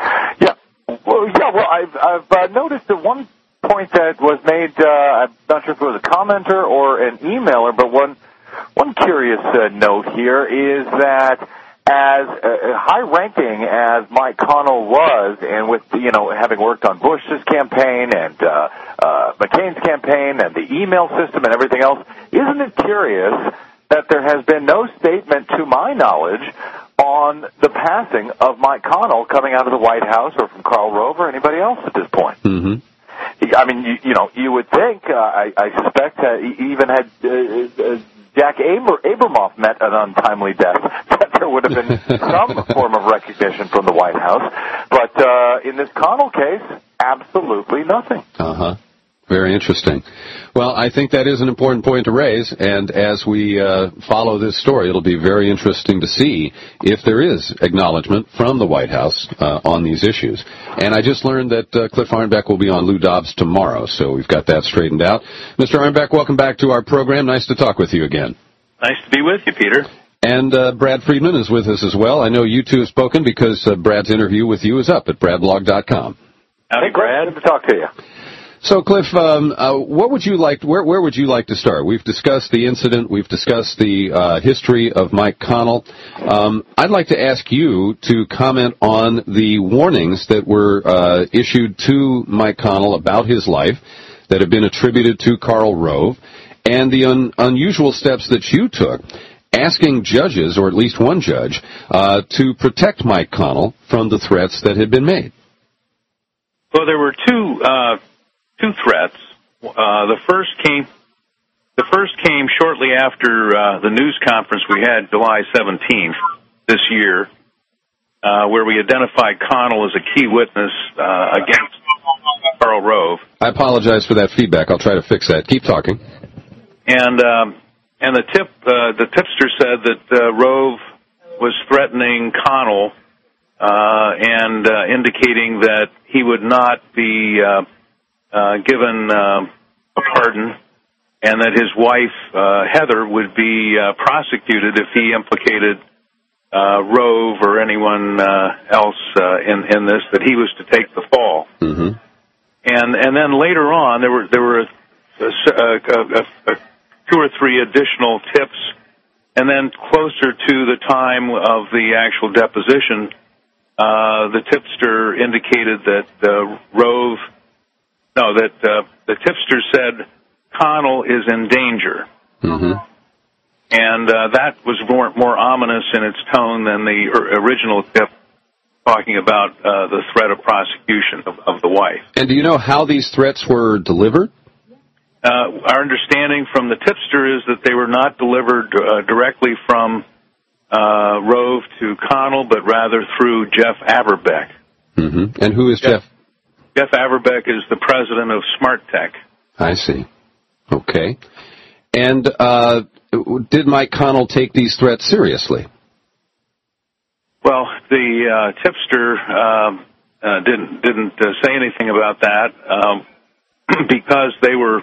Well, I've noticed that one point that was made, I'm not sure if it was a commenter or an emailer, but one curious note here is that as high-ranking as Mike Connell was, and with, having worked on Bush's campaign and McCain's campaign and the email system and everything else, isn't it curious that there has been no statement, to my knowledge, on the passing of Mike Connell coming out of the White House or from Karl Rove or anybody else at this point? Mm-hmm. I mean, you would think, I suspect, even had Jack Abramoff met an untimely death, that there would have been some form of recognition from the White House. But in this Connell case, absolutely nothing. Uh-huh. Very interesting. Well, I think that is an important point to raise, and as we follow this story, it'll be very interesting to see if there is acknowledgement from the White House on these issues. And I just learned that Cliff Arnebeck will be on Lou Dobbs tomorrow, so we've got that straightened out. Mr. Arnebeck, welcome back to our program. Nice to talk with you again. Nice to be with you, Peter. And Brad Friedman is with us as well. I know you two have spoken because Brad's interview with you is up at BradBlog.com. Howdy, Brad. Good to talk to you. So, Cliff, what would you like? Where would you like to start? We've discussed the incident. We've discussed the history of Mike Connell. I'd like to ask you to comment on the warnings that were issued to Mike Connell about his life that have been attributed to Karl Rove, and the unusual steps that you took, asking judges, or at least one judge, to protect Mike Connell from the threats that had been made. Well, there were two threats. The first came shortly after the news conference we had July 17th this year, where we identified Connell as a key witness against Karl Rove. I apologize for that feedback. I'll try to fix that. Keep talking. And the tipster said that Rove was threatening Connell and indicating that he would not be given a pardon, and that his wife, Heather, would be prosecuted if he implicated Rove or anyone else in this, that he was to take the fall. Mm-hmm. And then later on, there were a 2 or 3 additional tips, and then closer to the time of the actual deposition, the tipster indicated that the tipster said Connell is in danger. Mm-hmm. And that was more ominous in its tone than the original tip talking about the threat of prosecution of the wife. And do you know how these threats were delivered? Our understanding from the tipster is that they were not delivered directly from Rove to Connell, but rather through Jeff Averbeck. Mm-hmm. And who is Jeff? Jeff Averbeck is the president of SmartTech. I see. Okay. And did Mike Connell take these threats seriously? Well, the tipster didn't say anything about that because they were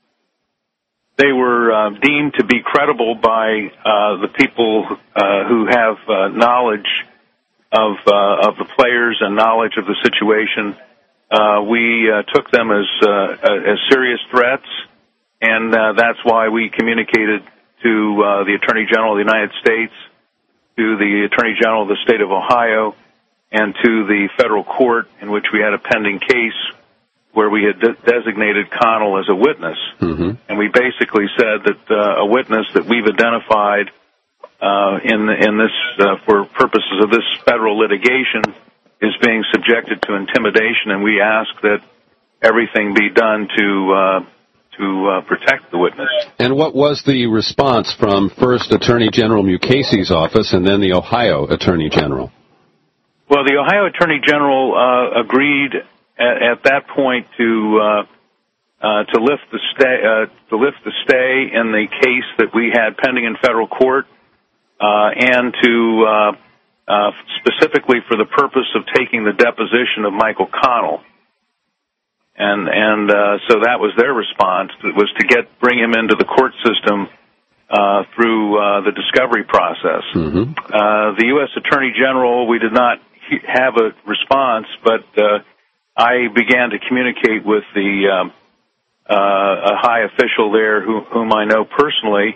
deemed to be credible by the people who have knowledge of the players and knowledge of the situation. We took them as serious threats, and that's why we communicated to the Attorney General of the United States, to the Attorney General of the State of Ohio, and to the federal court in which we had a pending case where we had designated Connell as a witness. Mm-hmm. And we basically said that a witness that we've identified in this for purposes of this federal litigation is being subjected to intimidation, and we ask that everything be done to protect the witness. And what was the response from first Attorney General Mukasey's office and then the Ohio Attorney General? Well, the Ohio Attorney General agreed at that point to lift the stay in the case that we had pending in federal court, and to specifically for the purpose of taking the deposition of Michael Connell. And so that was their response. It was to bring him into the court system through the discovery process. Mm-hmm. The U.S. Attorney General, we did not have a response, but I began to communicate with a high official there whom I know personally.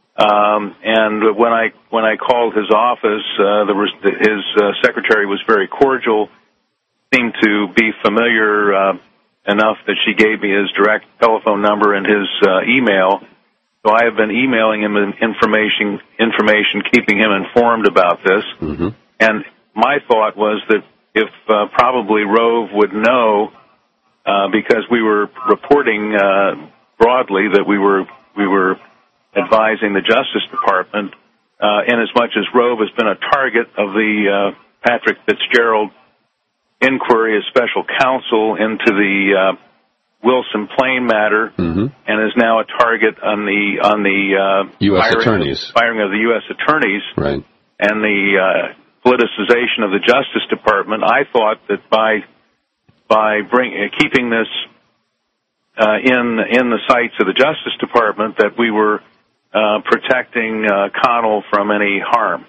And when I called his office, his secretary was very cordial, seemed to be familiar enough that she gave me his direct telephone number and his email. So I have been emailing him information, keeping him informed about this. Mm-hmm. And my thought was that if probably Rove would know, because we were reporting broadly that we were advising the Justice Department, inasmuch as Rove has been a target of the Patrick Fitzgerald inquiry as special counsel into the Wilson Plain matter, mm-hmm. and is now a target on the U.S. attorneys, firing of the U.S. attorneys, right, and the politicization of the Justice Department. I thought that by keeping this in the sights of the Justice Department, that we were protecting Connell from any harm.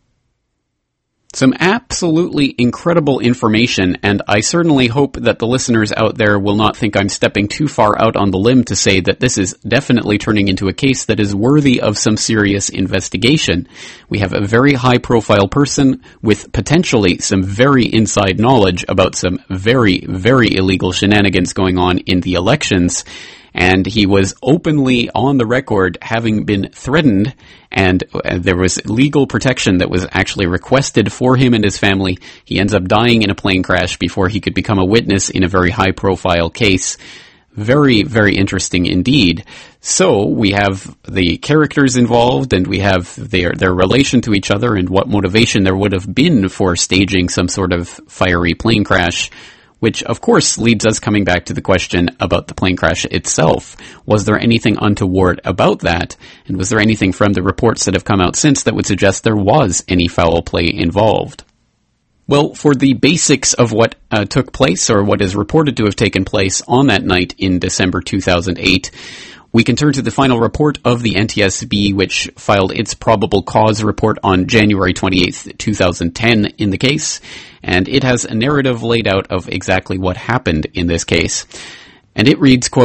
Some absolutely incredible information, and I certainly hope that the listeners out there will not think I'm stepping too far out on the limb to say that this is definitely turning into a case that is worthy of some serious investigation. We have a very high-profile person with potentially some very inside knowledge about some very, very illegal shenanigans going on in the elections, and he was openly on the record having been threatened, and there was legal protection that was actually requested for him and his family. He ends up dying in a plane crash before he could become a witness in a very high-profile case. Very, very interesting indeed. So we have the characters involved, and we have their relation to each other and what motivation there would have been for staging some sort of fiery plane crash, which, of course, leads us coming back to the question about the plane crash itself. Was there anything untoward about that? And was there anything from the reports that have come out since that would suggest there was any foul play involved? Well, for the basics of what took place, or what is reported to have taken place on that night in December 2008, we can turn to the final report of the NTSB, which filed its probable cause report on January 28th, 2010 in the case, and it has a narrative laid out of exactly what happened in this case. And it reads, quote,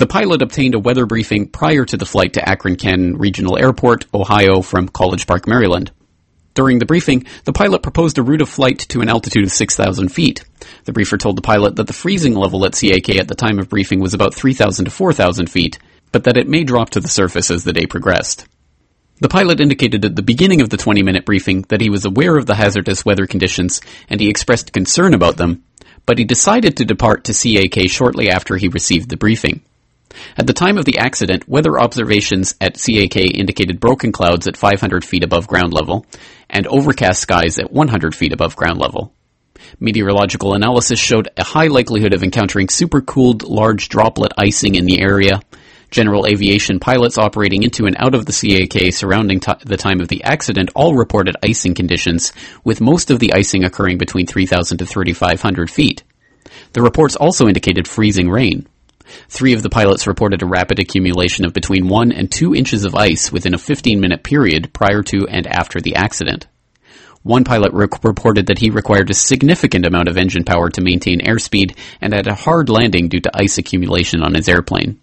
The pilot obtained a weather briefing prior to the flight to Akron-Canton Regional Airport, Ohio, from College Park, Maryland. During the briefing, the pilot proposed a route of flight to an altitude of 6,000 feet. The briefer told the pilot that the freezing level at CAK at the time of briefing was about 3,000 to 4,000 feet, but that it may drop to the surface as the day progressed. The pilot indicated at the beginning of the 20-minute briefing that he was aware of the hazardous weather conditions and he expressed concern about them, but he decided to depart to CAK shortly after he received the briefing. At the time of the accident, weather observations at CAK indicated broken clouds at 500 feet above ground level and overcast skies at 100 feet above ground level. Meteorological analysis showed a high likelihood of encountering supercooled large droplet icing in the area. General aviation pilots operating into and out of the CAK surrounding the time of the accident all reported icing conditions, with most of the icing occurring between 3,000 to 3,500 feet. The reports also indicated freezing rain. 3 of the pilots reported a rapid accumulation of between 1 and 2 inches of ice within a 15-minute period prior to and after the accident. One pilot reported that he required a significant amount of engine power to maintain airspeed and had a hard landing due to ice accumulation on his airplane.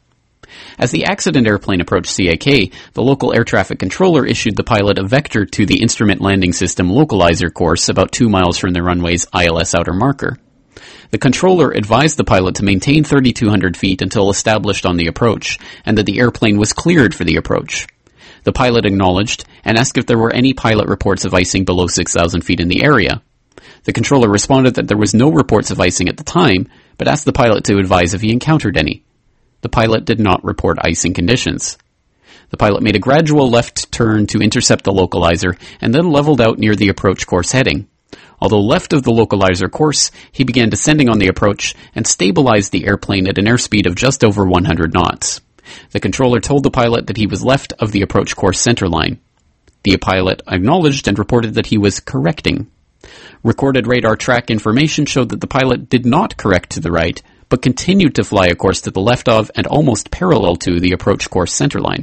As the accident airplane approached CAK, the local air traffic controller issued the pilot a vector to the Instrument Landing System Localizer course about 2 miles from the runway's ILS outer marker. The controller advised the pilot to maintain 3,200 feet until established on the approach, and that the airplane was cleared for the approach. The pilot acknowledged and asked if there were any pilot reports of icing below 6,000 feet in the area. The controller responded that there was no reports of icing at the time, but asked the pilot to advise if he encountered any. The pilot did not report icing conditions. The pilot made a gradual left turn to intercept the localizer and then leveled out near the approach course heading. Although left of the localizer course, he began descending on the approach and stabilized the airplane at an airspeed of just over 100 knots. The controller told the pilot that he was left of the approach course centerline. The pilot acknowledged and reported that he was correcting. Recorded radar track information showed that the pilot did not correct to the right, but continued to fly a course to the left of and almost parallel to the approach course centerline.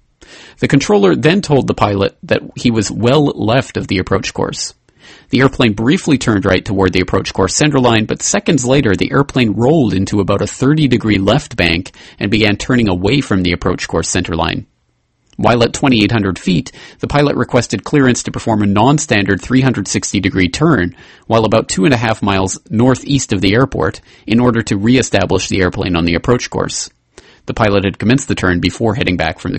The controller then told the pilot that he was well left of the approach course. The airplane briefly turned right toward the approach course centerline, but seconds later the airplane rolled into about a 30-degree left bank and began turning away from the approach course centerline. While at 2,800 feet, the pilot requested clearance to perform a non-standard 360-degree turn while about 2.5 miles northeast of the airport in order to re-establish the airplane on the approach course. The pilot had commenced the turn before hearing back from the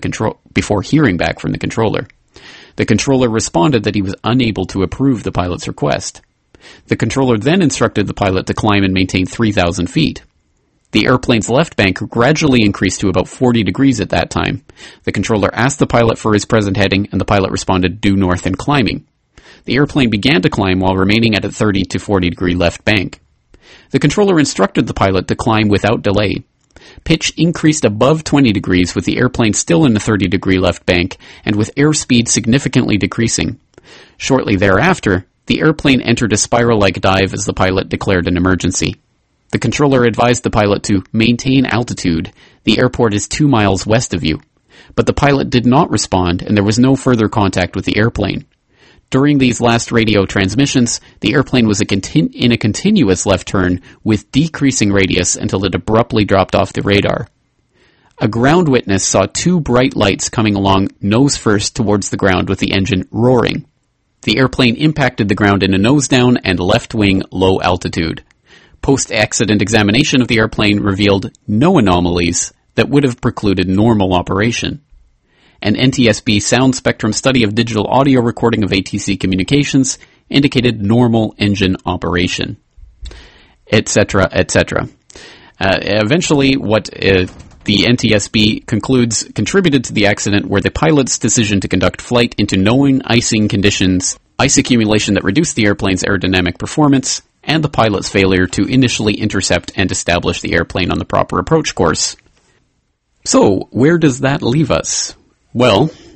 controller. The controller responded that he was unable to approve the pilot's request. The controller then instructed the pilot to climb and maintain 3,000 feet. The airplane's left bank gradually increased to about 40 degrees at that time. The controller asked the pilot for his present heading, and the pilot responded due north and climbing. The airplane began to climb while remaining at a 30 to 40 degree left bank. The controller instructed the pilot to climb without delay. Pitch increased above 20 degrees with the airplane still in the 30-degree left bank and with airspeed significantly decreasing. Shortly thereafter, the airplane entered a spiral-like dive as the pilot declared an emergency. The controller advised the pilot to maintain altitude. The airport is 2 miles west of you. But the pilot did not respond and there was no further contact with the airplane. During these last radio transmissions, the airplane was in a continuous left turn with decreasing radius until it abruptly dropped off the radar. A ground witness saw 2 bright lights coming along nose first towards the ground with the engine roaring. The airplane impacted the ground in a nose down and left wing low altitude. Post-accident examination of the airplane revealed no anomalies that would have precluded normal operation. An NTSB sound spectrum study of digital audio recording of ATC communications indicated normal engine operation, etc., etc. Eventually, what the NTSB concludes contributed to the accident were the pilot's decision to conduct flight into known icing conditions, ice accumulation that reduced the airplane's aerodynamic performance, and the pilot's failure to initially intercept and establish the airplane on the proper approach course. So, where does that leave us? Well,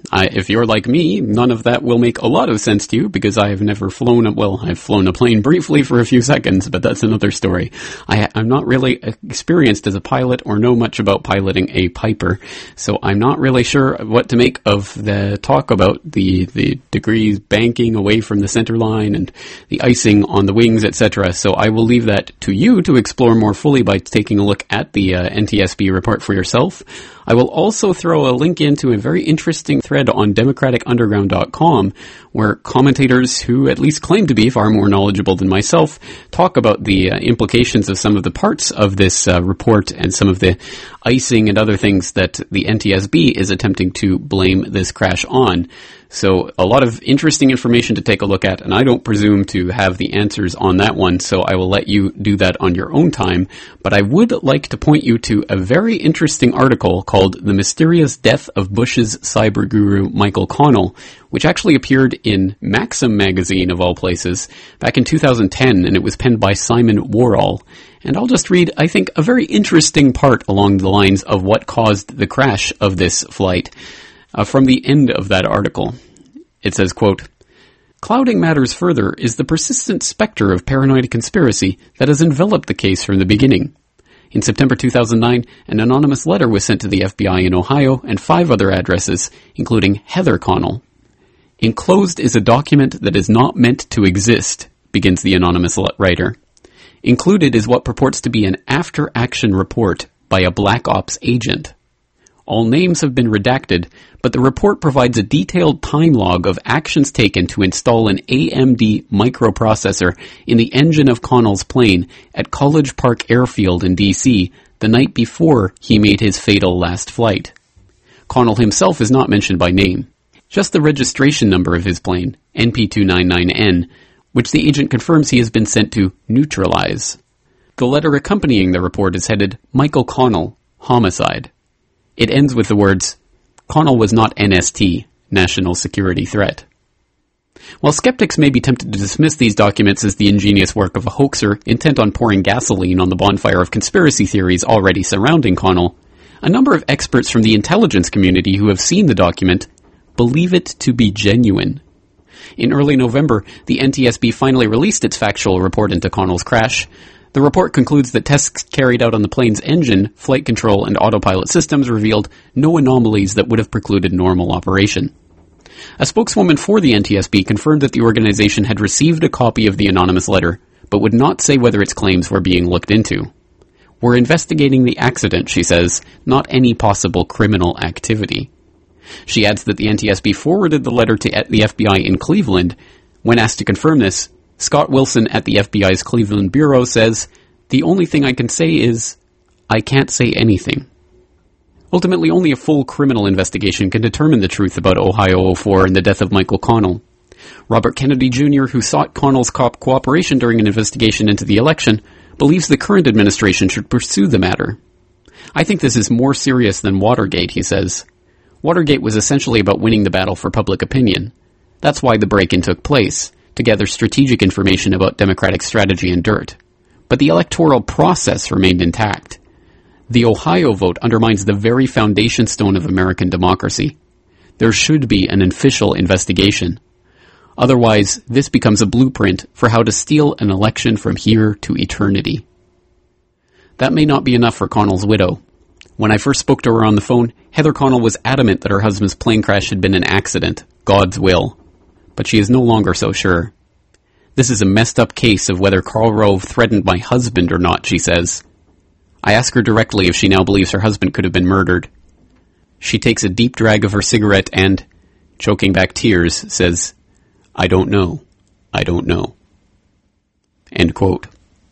If you're like me, none of that will make a lot of sense to you because I have never flown I've flown a plane briefly for a few seconds, but that's another story. I'm not really experienced as a pilot or know much about piloting a Piper, so I'm not really sure what to make of the talk about the degrees banking away from the center line and the icing on the wings, etc. So I will leave that to you to explore more fully by taking a look at the NTSB report for yourself. I will also throw a link into a very interesting thread on democraticunderground.com where commentators who at least claim to be far more knowledgeable than myself talk about the implications of some of the parts of this report and some of the icing and other things that the NTSB is attempting to blame this crash on. So a lot of interesting information to take a look at, and I don't presume to have the answers on that one, so I will let you do that on your own time. But I would like to point you to a very interesting article called The Mysterious Death of Bush's Cyber Guru Michael Connell, which actually appeared in Maxim magazine, of all places, back in 2010, and it was penned by Simon Worrall. And I'll just read, I think, a very interesting part along the lines of what caused the crash of this flight. From the end of that article, it says, quote, "Clouding matters further is the persistent specter of paranoid conspiracy that has enveloped the case from the beginning. In September 2009, an anonymous letter was sent to the FBI in Ohio and 5 other addresses, including Heather Connell. Enclosed is a document that is not meant to exist," begins the anonymous writer. "Included is what purports to be an after-action report by a Black Ops agent. All names have been redacted, but the report provides a detailed time log of actions taken to install an AMD microprocessor in the engine of Connell's plane at College Park Airfield in D.C. the night before he made his fatal last flight. Connell himself is not mentioned by name, just the registration number of his plane, NP299N, which the agent confirms he has been sent to neutralize. The letter accompanying the report is headed Michael Connell, Homicide. It ends with the words, Connell was not NST, National Security Threat. While skeptics may be tempted to dismiss these documents as the ingenious work of a hoaxer intent on pouring gasoline on the bonfire of conspiracy theories already surrounding Connell, a number of experts from the intelligence community who have seen the document believe it to be genuine. In early November, the NTSB finally released its factual report into Connell's crash. The report concludes that tests carried out on the plane's engine, flight control, and autopilot systems revealed no anomalies that would have precluded normal operation. A spokeswoman for the NTSB confirmed that the organization had received a copy of the anonymous letter, but would not say whether its claims were being looked into. "We're investigating the accident," she says, "not any possible criminal activity." She adds that the NTSB forwarded the letter to the FBI in Cleveland. When asked to confirm this, Scott Wilson at the FBI's Cleveland Bureau says, "The only thing I can say is, I can't say anything." Ultimately, only a full criminal investigation can determine the truth about Ohio 04 and the death of Michael Connell. Robert Kennedy Jr., who sought Connell's cooperation during an investigation into the election, believes the current administration should pursue the matter. "I think this is more serious than Watergate," he says. Watergate was essentially about winning the battle for public opinion. That's why the break-in took place, to gather strategic information about Democratic strategy and dirt. But the electoral process remained intact. The Ohio vote undermines the very foundation stone of American democracy. There should be an official investigation. Otherwise, this becomes a blueprint for how to steal an election from here to eternity. That may not be enough for Connell's widow. When I first spoke to her on the phone, Heather Connell was adamant that her husband's plane crash had been an accident, God's will. But she is no longer so sure. "This is a messed up case of whether Karl Rove threatened my husband or not," she says. I ask her directly if she now believes her husband could have been murdered. She takes a deep drag of her cigarette and, choking back tears, says, "I don't know. I don't know." End quote.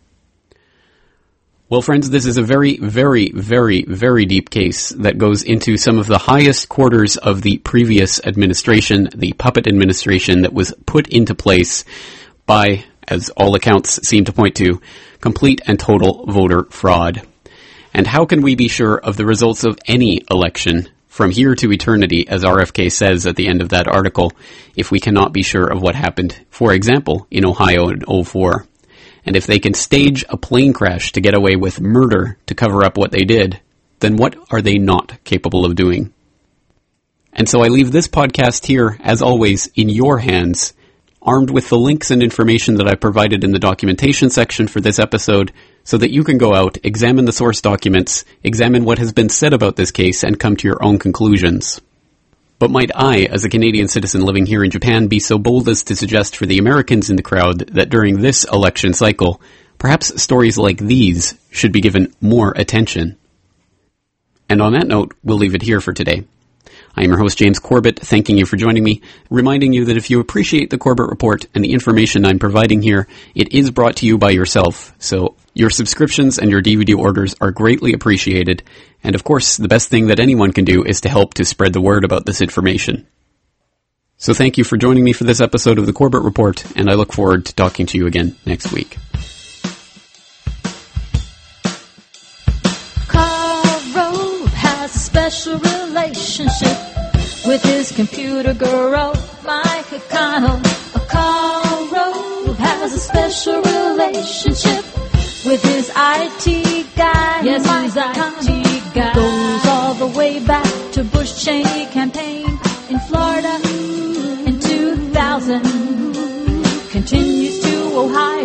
Well, friends, this is a very, very, very, very deep case that goes into some of the highest quarters of the previous administration, the puppet administration that was put into place by, as all accounts seem to point to, complete and total voter fraud. And how can we be sure of the results of any election from here to eternity, as RFK says at the end of that article, if we cannot be sure of what happened, for example, in Ohio in 04? And if they can stage a plane crash to get away with murder to cover up what they did, then what are they not capable of doing? And so I leave this podcast here, as always, in your hands, armed with the links and information that I provided in the documentation section for this episode, so that you can go out, examine the source documents, examine what has been said about this case, and come to your own conclusions. But might I, as a Canadian citizen living here in Japan, be so bold as to suggest for the Americans in the crowd that during this election cycle, perhaps stories like these should be given more attention. And on that note, we'll leave it here for today. I am your host, James Corbett, thanking you for joining me, reminding you that if you appreciate the Corbett Report and the information I'm providing here, it is brought to you by yourself. So your subscriptions and your DVD orders are greatly appreciated. And of course, the best thing that anyone can do is to help to spread the word about this information. So thank you for joining me for this episode of the Corbett Report, and I look forward to talking to you again next week. Special relationship with his computer guru, Mike O'Connell. Carl Rove has a special relationship with his IT guy. Yes, his IT guy goes all the way back to Bush Cheney campaign in Florida in 2000. Continues to Ohio.